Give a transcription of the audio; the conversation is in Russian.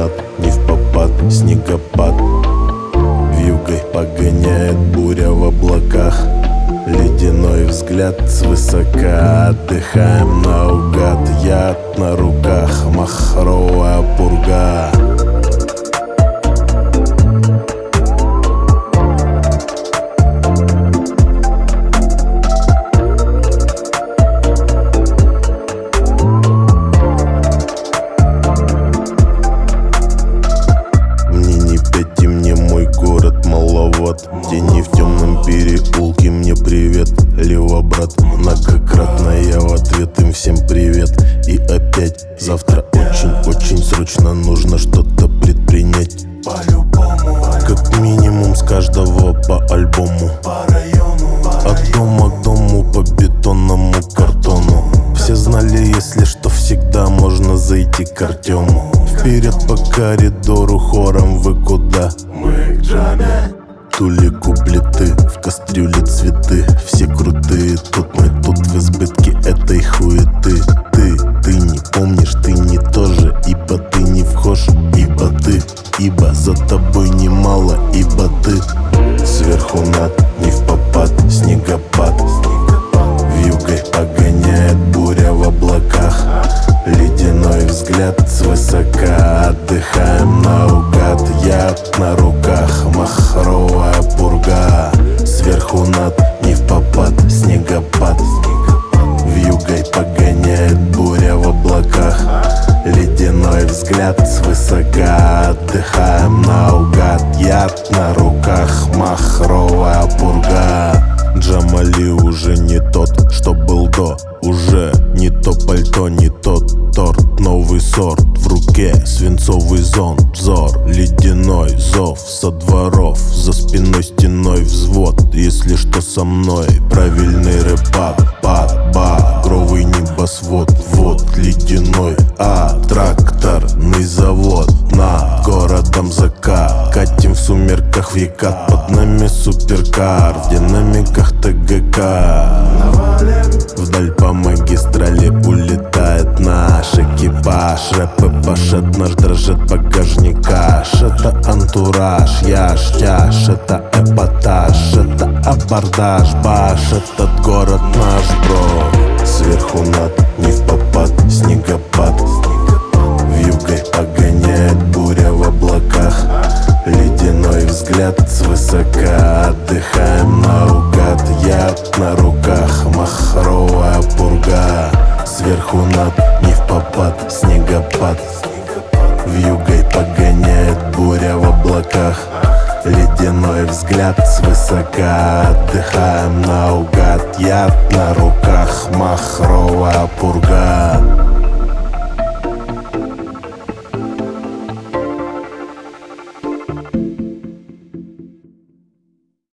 над, не впопад, снегопад. Вьюгой погоняет буря в облаках. Ледяной взгляд свысока. Отдыхаем наугад, яд на руках, махровая пурга. Тени в темном переулке, мне привет, Лева, брат. Многократно я в ответ им всем привет. И опять завтра очень срочно нужно что-то предпринять. По-любому, как минимум с каждого по альбому, по району, от дома к дому, по бетонному картону. Все знали, если что, всегда можно зайти к Артему. Вперед по коридору хором, вы куда? мы к джаме. Тули куплеты, в кастрюле цветы. Все крутые, тут мы тут в избытке этой хуеты. Ты не помнишь, ты не тоже, ибо ты не вхож, ибо за тобой немало, ибо ты сверху над, не впопад, снегопад. Вьюгой погоняет буря в облаках. Ледяной взгляд свысока. Отдыхаем наугад, яд на руках, махровая пурга. Сверху над, не впопад, снегопад. Вьюгой погоняет буря в облаках. Ледяной взгляд свысока. Отдыхаем наугад, яд на руках, махровая пурга. Джамали уже не тот, что был до. Уже не то пальто, не тот торт. Новый сорт в руке, свинцовый зонт. Взор, ледяной зов со дворов. За спиной стеной взвод. Если что со мной, правильный рэпад. Багровый небосвод. Вот ледяной, тракторный завод. Над городом закат. Катим в сумерках в Екат. Под нами суперкар. В динамиках ТГК. Вдаль по магистрали улетает наш экипаж. Рэп эпошет наш, дрожит багажника. Это антураж, яш, тяж. Это эпатаж, это абордаж. Баш, этот город наш, бро. Сверху над, не впопад, снегопад. Вьюгой погоняет буря в облаках. Ледяной взгляд свысока. Отдыхаем наугад, яд на руках, махровая пурга. Сверху над, не впопад, снегопад. Вьюгой погоняет буря в облаках. Ледяной взгляд свысока. Отдыхаем наугад, яд на руках, махровая пурга.